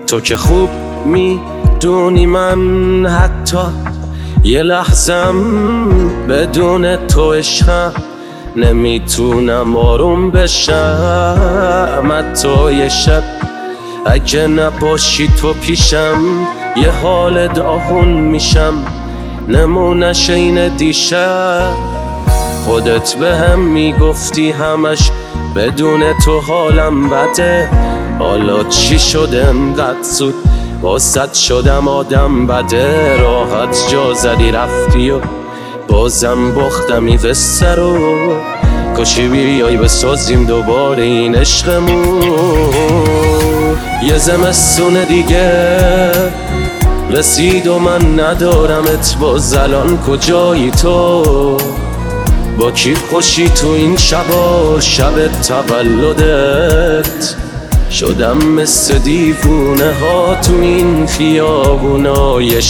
تو که خوب میدونی من حتی یه لحظم بدون تو عشقم نمیتونم آروم بشم. حتی یه شب اگه نباشی تو پیشم یه حال داغون میشم. نمونش این دیشب خودت به هم میگفتی همش بدون تو حالم بده. حالا چی شده انقدر زود واسط شدم آدم بده. راحت جا زدی رفتی و بازم باختمی قصه رو. کاشی بیایی بسازیم دوباره این عشقمون. یه زمستون دیگه رسید و من ندارمت باز. الان کجایی تو؟ با کی خوشی تو این شبا شب تولدت؟ شدم مثل دیوونه ها تو این خیابونای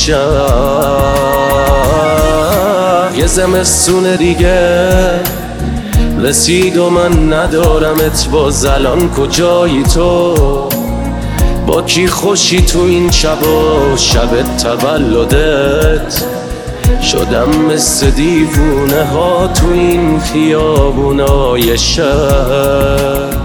شهر. یه زمستون دیگه رسید و من ندارمت باز. الان کجایی تو؟ با کی خوشی تو این شبا شب تولدت؟ شدم مثل دیوونه ها تو این خیابونای شهر.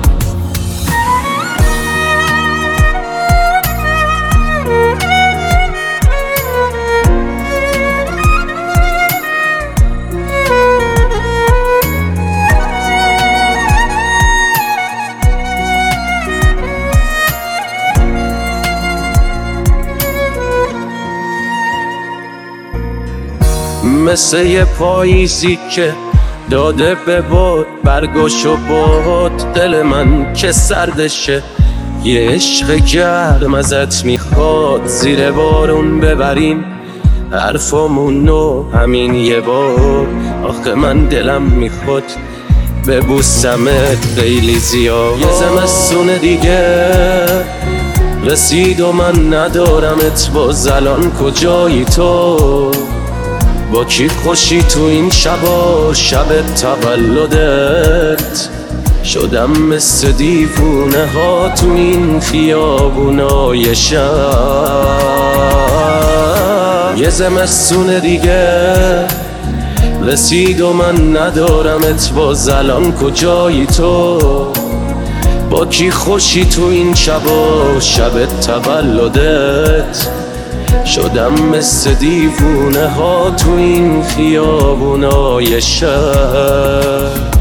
مثل یه پاییزی که داده به باد برگاشو باد. دل من که سردشه یه عشق گرم ازت میخواد. زیر بارون ببریم حرفامونو همین یه بار. آخه من دلم میخواد ببوسمت خیلی زیاد. یه زمستون دیگه رسید و من ندارمت باز. الان کجایی تو؟ با کی خوشی تو این شبا شب تولدت؟ شدم مثل دیوونه ها تو این خیابونای شهر. یه زمستون دیگه رسید و من ندارمت باز. الان کجایی تو؟ با کی خوشی تو این شبا شب تولدت؟ شدم مثل دیوونه ها تو این خیابونای شهر.